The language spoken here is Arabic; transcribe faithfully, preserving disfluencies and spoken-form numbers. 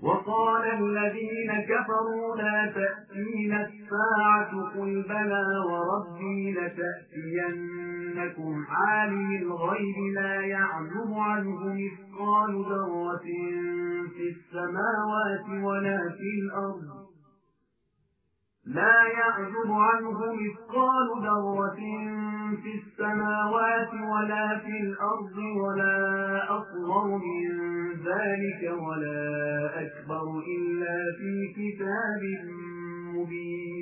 وقال الذين كفروا لا تأتينا الساعة قل بلى وربي لتأتينكم عالم الغيب لا يعزب عنه مثقال ذرة في السماوات ولا في الأرض لا يعزب عنه مثقال ذرة في السماوات ولا في الأرض ولا أصغر من ذلك ولا أكبر إلا في كتاب مبين.